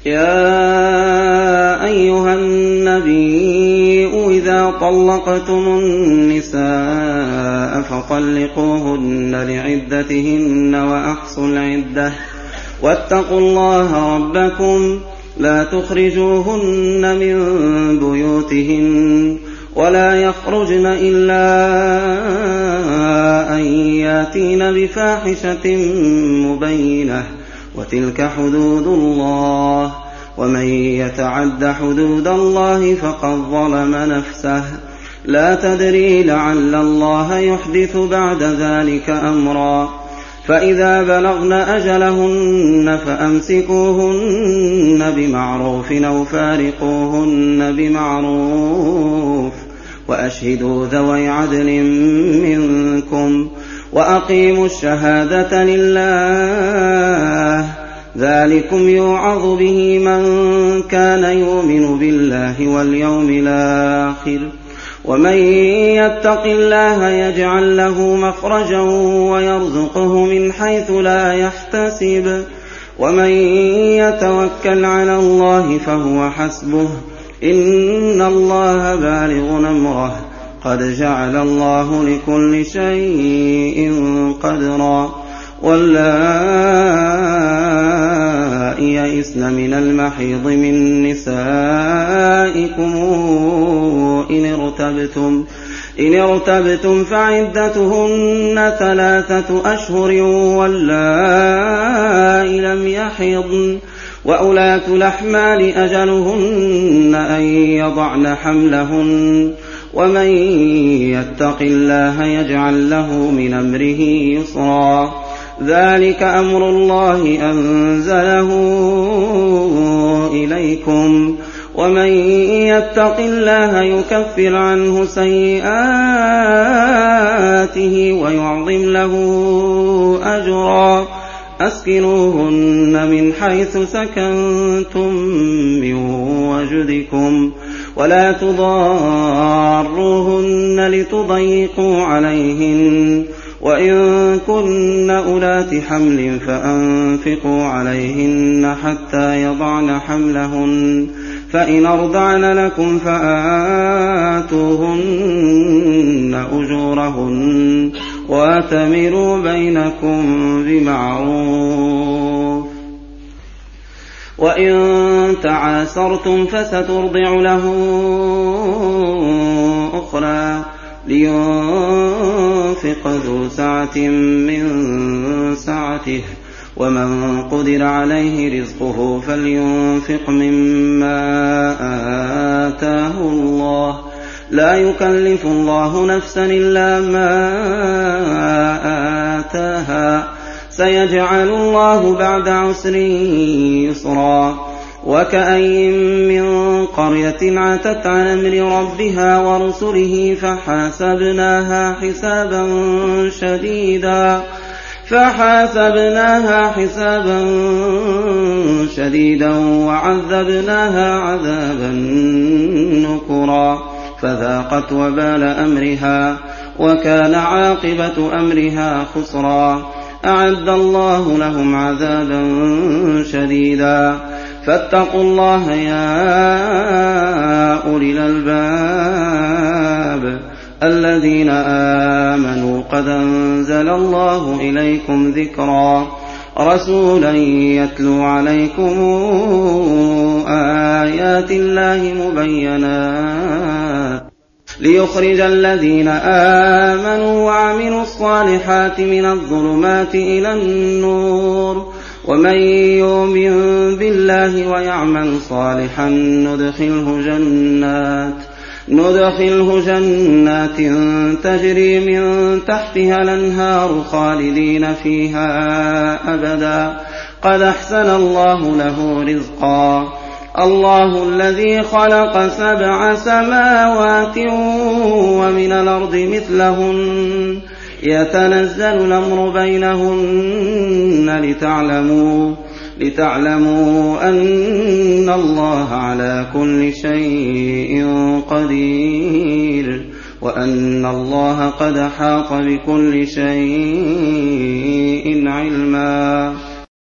يا أيها النبي إذا طلقتم النساء فطلقوهن لعدتهن وأحصوا العدة واتقوا الله ربكم لا تخرجوهن من بيوتهن ولا يخرجن إلا أن ياتين بفاحشة مبينة وتلك حدود الله ومن يتعد حدود الله فقد ظلم نفسه لا تدري لعل الله يحدث بعد ذلك أمرا فإذا بلغن أجلهن فأمسكوهن بمعروف أو فارقوهن بمعروف وأشهدوا ذوي عدل منكم وأقيموا الشهادة لله ذلكم يوعظ به من كان يؤمن بالله واليوم الآخر ومن يتق الله يجعل له مخرجا ويرزقه من حيث لا يحتسب ومن يتوكل على الله فهو حسبه إن الله بالغ أمره قد جعل الله لكل شيء قدرا واللائي يئسن من المحيض من نسائكم إن ارتبتم فعدتهن 3 أشهر واللائي لم يحضن وأولاة الأحمال أجلهن أن يضعن حملهن ومن يتق الله يجعل له من أمره يسرا ذلك أمر الله أنزله إليكم ومن يتق الله يكفر عنه سيئاته ويعظم له أجرا أسكنوهن من حيث سكنتم من وجدكم ولا تضاروهن لتضيقوا عليهن وإن كن أولات حمل فأنفقوا عليهن حتى يضعن حملهن فإن أرضعن لكم فآتوهن أجورهن وأتمروا بينكم بمعروف وإن تعاسرتم فسترضع له أخرى لينفق ذو سعة من سعته ومن قدر عليه رزقه فلينفق مما آتاه الله لا يكلف الله نفسا إلا ما آتاها سيجعل الله بعد عسر يسرا وكأين من قرية عتت عن أمر ربها ورسله فحاسبناها حسابا شديدا وعذبناها عذابا نكرا فذاقت وبال أمرها وكان عاقبة أمرها خسرا أعد الله لهم عذابا شديدا فاتقوا الله يا أولي الألباب الذين آمنوا قد أنزل الله إليكم ذكرا رسولا يتلو عليكم آيات الله مبينات ليخرج الذين آمنوا وعملوا الصالحات من الظلمات إلى النور ومن يؤمن بالله ويعمل صالحا ندخله جنات تجري من تحتها الأنهار خالدين فيها أبدا قد أحسن الله له رزقا الله الذي خلق 7 سماوات ومن الأرض مثلهن يتنزل الأمر بينهن لتعلموا أن الله على كل شيء قدير وأن الله قد أحاط بكل شيء علما